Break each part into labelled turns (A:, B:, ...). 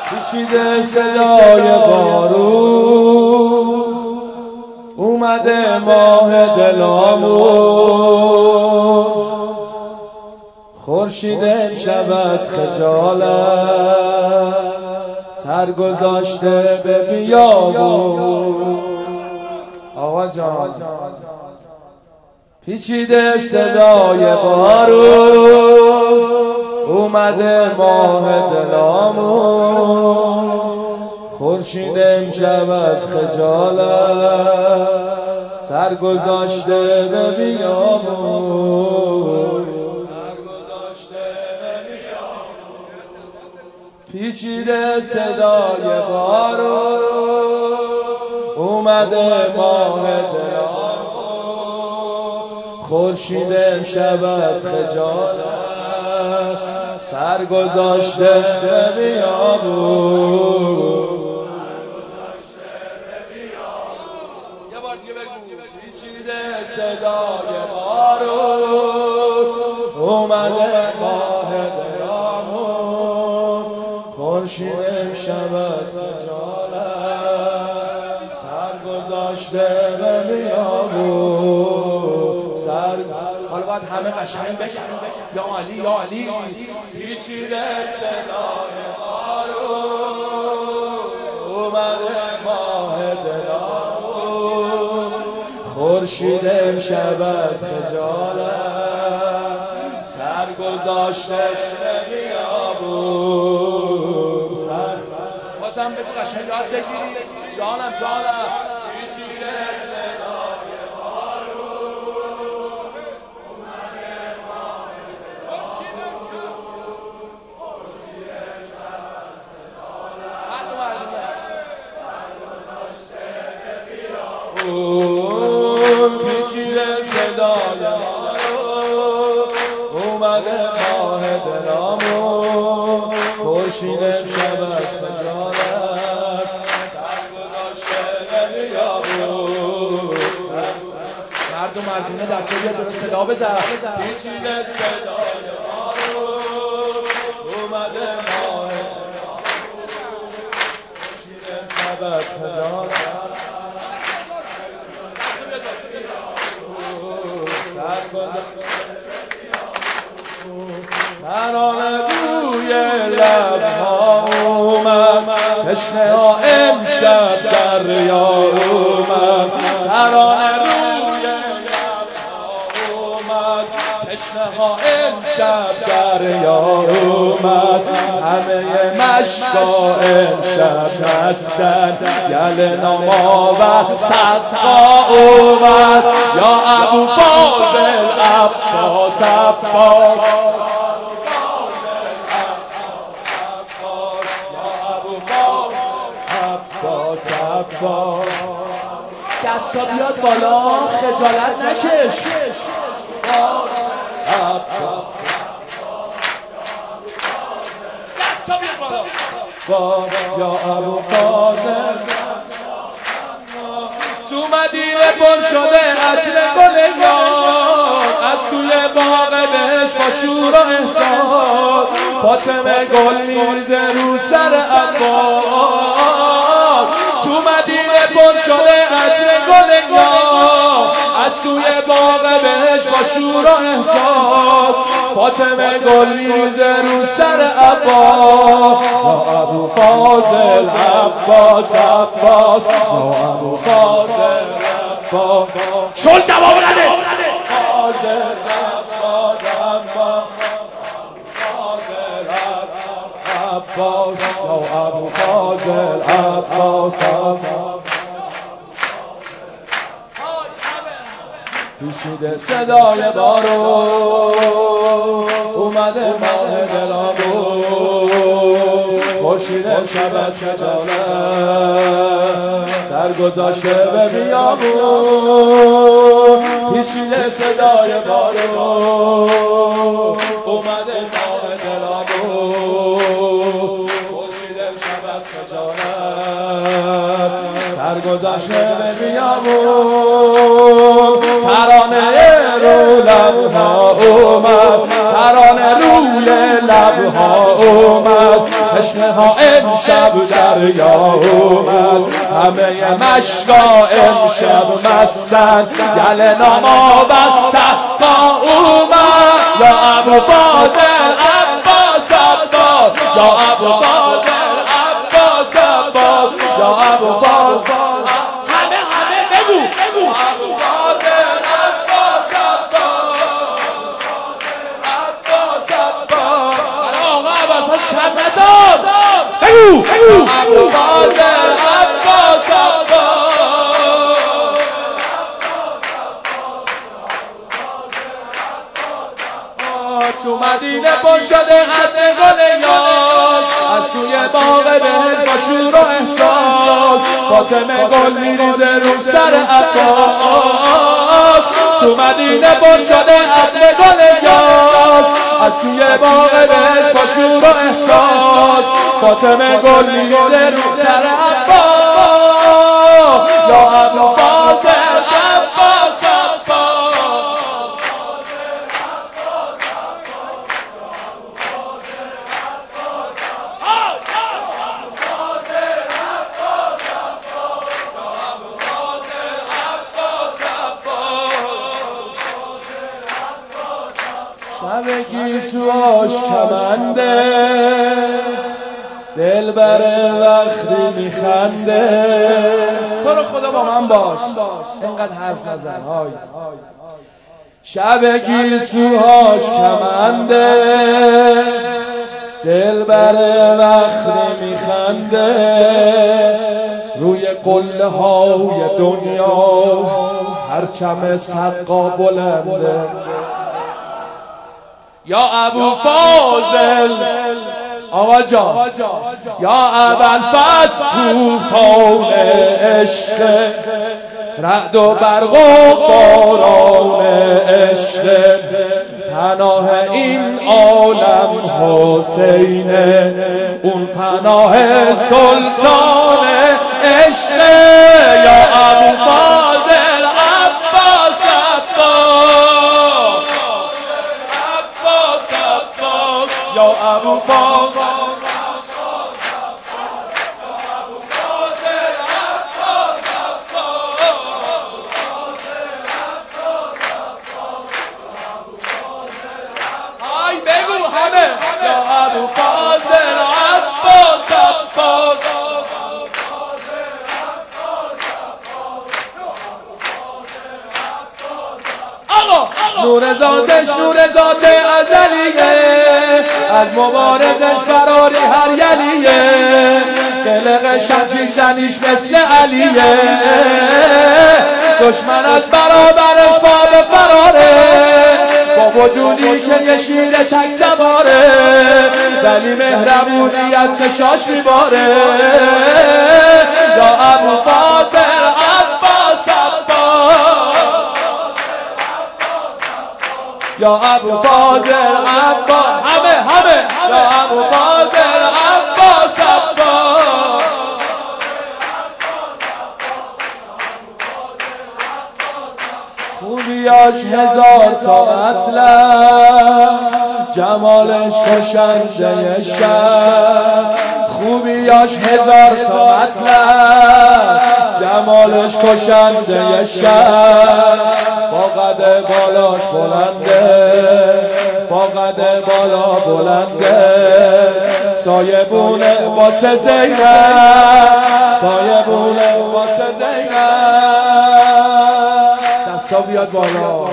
A: پیچیده صدای بارون، اومده ماه دلامون، خورشید امشب از خجالت سر گذاشته به بیابون. آقا جان پیچیده صدای بارون، اومده ماه دلامون، خورشید امشب از خجالت سر گذاشته به بیابون. پیچیده صدای بارون، اومده ماه دلامون، خورشید امشب از خجالت سر گذاشته به بیابون. یه بار دیگه بگو. پیچیده صدای بارون، اومده ماه دلامون، خورشید امشب از خجالت سر گذاشته به بیابون. حالا باید همه قشنگ بگن یا علی یا علی. پیچیده صدای بارون، اومده ماه دلامون، خورشید امشب از خجالت سر گذاشته به بیابون. بازم بگو قشنگ یاد بگیری. جانم پیچیده صدای بارون، اومده ماه دلامون، خورشید امشب از خجالت سر گذاشته به بیابون. پیچیده صدای بارون، اومده ماه دلامون، خورشید امشب از خجالت سر گذاشته به بیابون. مردونه دست رو بیاد درست صدا بزن. پیچیده صدای بارون، اومده ماه دلامون، خورشید امشب از خجالت سر گذاشته ترانه روی لبها اومد، تشنه ها امشب دریا اومد. ترانه روی لبها اومد، تشنه ها امشب دریا اومد. همه مشکا امشب نستن، گل نامآور صدقا اومد. یا ابو فاضل عباس دستا بیاد بالا، خجالت نکش. دستا بیاد بالا. یا ابو فاضل تو مدینه پر شده عطر گلگان، از توی باغ بهشت با شور و احسان. فاطمه گل میریزه رو سر عباس، تو مدینه پر شده عطر گلگان، از توی باغ بهشت با شور و احساس. فاطمه گل میریزه رو سر عباس. یا ابو فاضل عباس، یا ابو فاضل عباس. شل جواب نده. فاضل عباس، عباس، یا ابو فاضل عباس. پیچیده صدای بارون، اومده ماه دلامون، خورشید امشب از خجالت سر گذاشته به بیابون. پیچیده صدای بارون، اومده ماه دلامون، خورشید امشب از خجالت سر گذاشته به بیابون. ترانه رو لبها اومد، ترانه روی لبها اومد، تشنه ها امشب دریا اومد، همه مشقا امشب مستن، گل نام آورد صفا اومد. یا ابو فاضل عباس عباس، یا ابو فاضل عباس عباس، یا ابو فاضل همه بگو ابو فاضل عباس عباس، عباس عباس. آقا عباس کم ندار، بگو ابو فاضل عباس عباس. تو مدینه پر شده عطر گل یار، از سوی باغ بهشت با شور و احساس، فاطمه گل میریزه رو سر عباس. تو مدینه پر شده عطر گل یار، از سوی باغ بهشت با شور و احساس، فاطمه گل میریزه رو سر عباس. یا ابو فاضل عباس عباس، شب گیسوهاش کمنده، دل بره وقتی میخنده. تو رو خدا با من باش، اینقدر حرف نزن. های شب گیسوهاش کمنده، دل بره وقتی میخنده، روی قله های دنیا پرچم سقا بلنده. یا ابو فاضل آقا جان، یا ابوالفضل طوفان عشق، رعد و برق و باران عشق، پناه این عالم حسینه، اون پناه سلطان عشق. یا ابو فاضل عباس عباس، عباس عباس، یا ابو فاضل یا ابو فاضل عباس عباس. نور ذاتش نور ذات ازلیه، از مبارزش فراری هر یلیه، قلق شمشیر زنیش مثل علیه، دشمن از برابرش باب فراره، با وجودی که یه شیر تک سواره، ولی مهربونیت فشاش میباره. یا ابو فاضل عباس عباس، یا ابو فاضل عباس، همه یا ابو فاضل عباس عباس. خوبیاش هزار تا مطلب، جمالش کشنده شب، خوبیاش هزار تا مطلب، جمالش کشنده شب، با قد بالاش بلنده، با قد بالا بلنده، سایبونه واسه زینب، سایبونه واسه زینب. دستا بیاد بالا.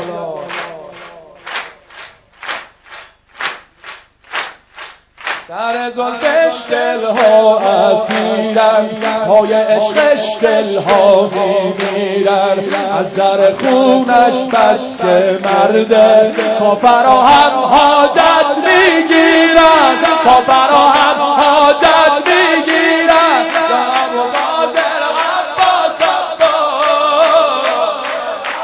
A: سر زلفش دلها اسیرن، پای عشقش دلها میمیرن، از در خونش بسته مرده، کافرها هم حاجت میگیرن، کافرها هم حاجت میگیرن. یا ابو فاضل عباس عباس،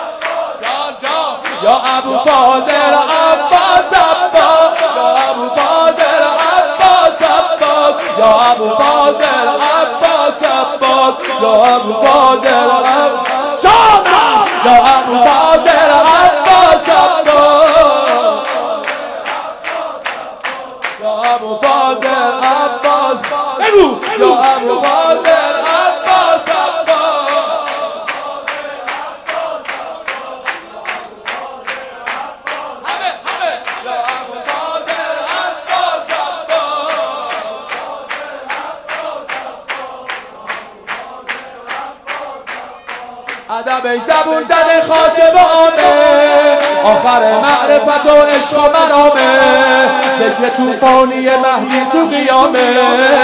A: یا ابو فاضل عباس عباس، یا ابو فاضل عباس عباس، یا ابو فاضل عباس عباس، یا ابو فاضل عباس، یا ابو فاضل عباس عباس، یا ابو فاضل عباس بگو یا ابو فاضل عباس ادب زبون زده خاصه با آمه آخر معرفت و عشق و مرامه ذکر توفانی مهدی تو قیامه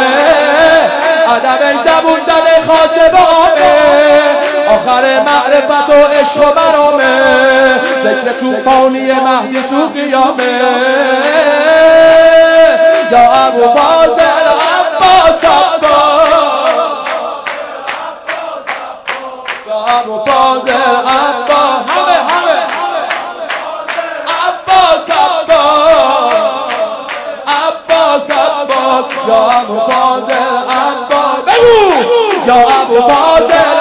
A: ادب زبون زده خاصه با آمه آخر معرفت و عشق و مرامه ذکر توفانی مهدی تو قیامه یا ابو فاضل عباس ابو فاضل عباس همه عباس عباس یا ابو فاضل عباس بگو یا ابو فاضل